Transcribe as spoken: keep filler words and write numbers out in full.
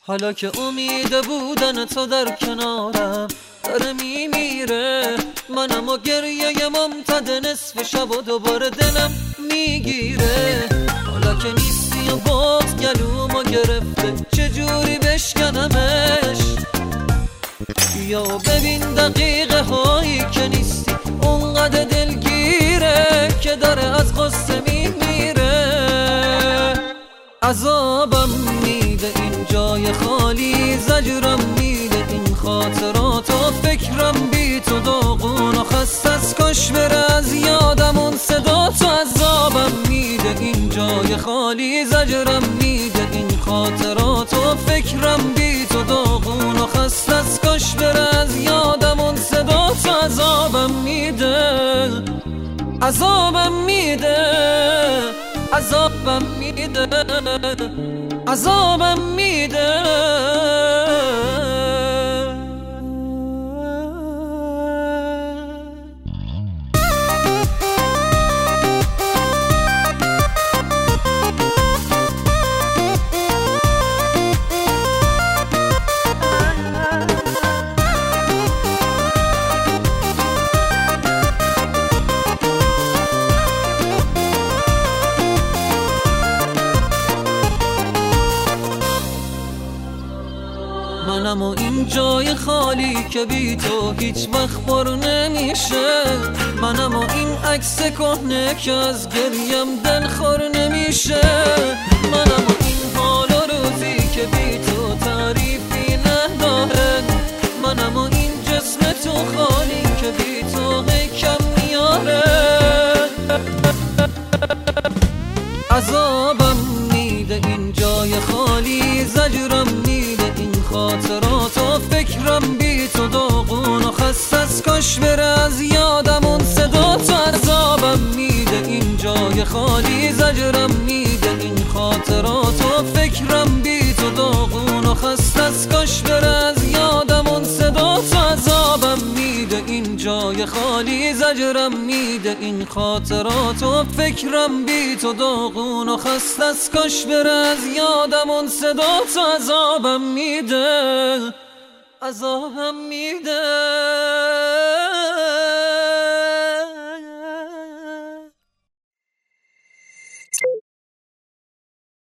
حالا که امید بودن تو در کنارم داره میمیره، منم و گریه ممتد نصف شب و دوباره دلم میگیره. حالا که نیستی و باز گلومو گرفته چجوری بشکنمش؟ بیا و ببین دقیقه هایی که نیستی اونقدر دلگیره که داره از غصه میمیره. عذابم میده این جای خالی، زجرم میده این خاطرات و فکرم بی تو داغون و خسته از کاش بره از یادم اون صدا تو. عذابم میده این جای خالی، زجرم میده این خاطرات و فکرم بی تو داغون و خسته از کاش بره از یادم اون صدا تو. عذابم میده، عذابم میده، عذابم میده، عذابم میده. منم و این جای خالی که بی تو هیچ وقت پر نمیشه، منم و این عکس کهنه که از گریم دلخور نمیشه، منم و این حال و روزی که بی تو تعریفی نداره، منم و این جسم تو خالی که بی تو کم میاره. عذابم میده این جای خالی، زجرم میده این خاطرات و فکرم بی تو داغون و خسته از کاش بره از یادم اون صدا تو. عذابم میده این جای خالی، زجرم میده این خاطرات و فکرم بی تو داغون و خسته از کاش بره از یادم اون صدا تو. عذابم میده این جای خالی، زجرم میده این خاطرات و فکرم بی تو داغون و خسته از کاش بره از یادم اون صدا تو. عذابم میده، عذابم میده.